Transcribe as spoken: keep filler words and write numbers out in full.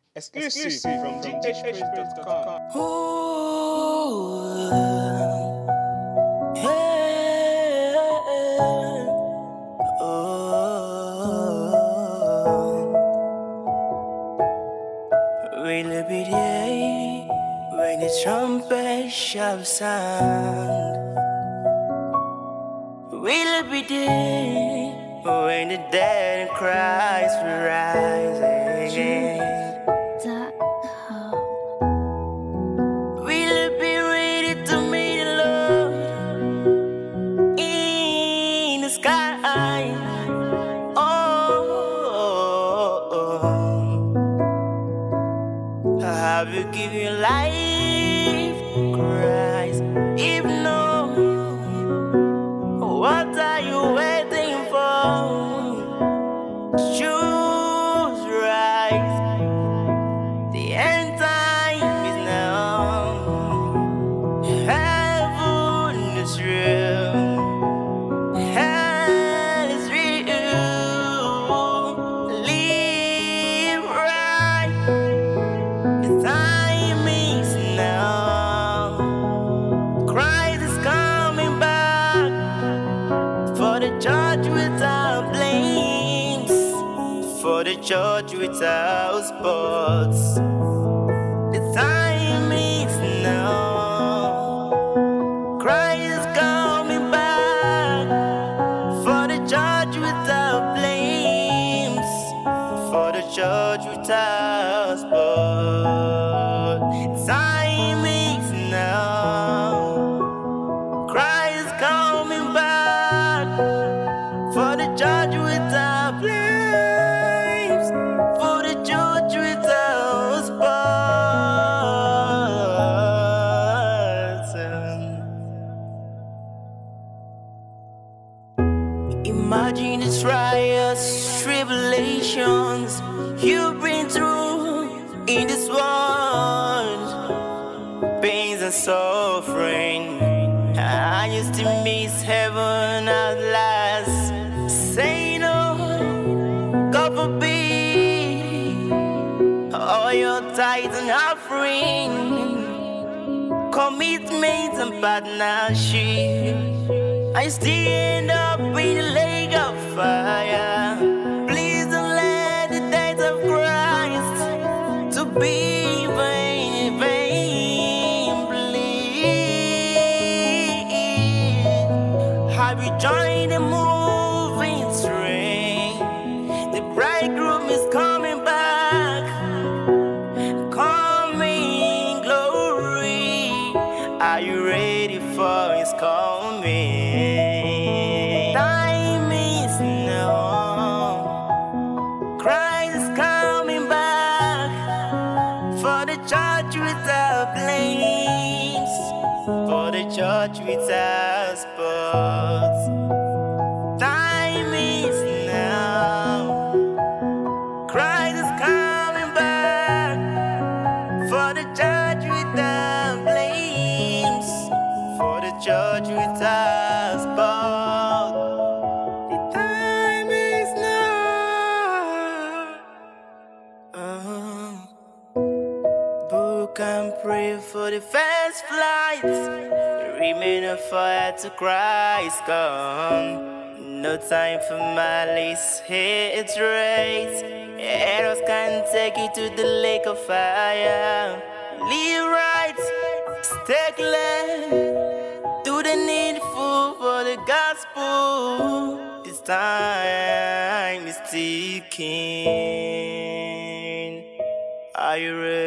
Exclusive from g h praise dot com. Ooh, yeah, oh, will it be day when the trumpet shall sound? Will it be day when the dead in Christ will rise again? Will it be ready to meet the Lord in the sky? Oh, I will give you life, Christ. If no, what are you waiting for? Choose right. The end time is now. Heaven is real. Hell is real. Live right. The time is now. Christ is coming back for the church without blames, for the church without spots. The time is now. Christ is coming back for the church without blames, for the church without spot. Time is now. Christ is coming back for the church without blames, for the church without spots. Imagine the trials, tribulations you've been through in this world, pains and suffering. I used to miss heaven at last. Say no, God forbid. All your tithes and offering, commitment and partnership, I still end up in the lake of fire. Please don't let the death of Christ to be vain, vain, please. Have you joined the moving train? The bridegroom is coming back, coming glory. Are you ready for his coming? Time is now. Christ is coming back for the church without blames, for the church without spots. Time is now. Christ is coming back for the church without blames, for the church without spot. The time is now. Uh-huh. Book and pray for the first flight. Remain a fire to Christ come. No time for malice, hatred. Eros can take you to the lake of fire. Live right, stay clear. Do the needful for the gospel. This time is ticking. Are you ready?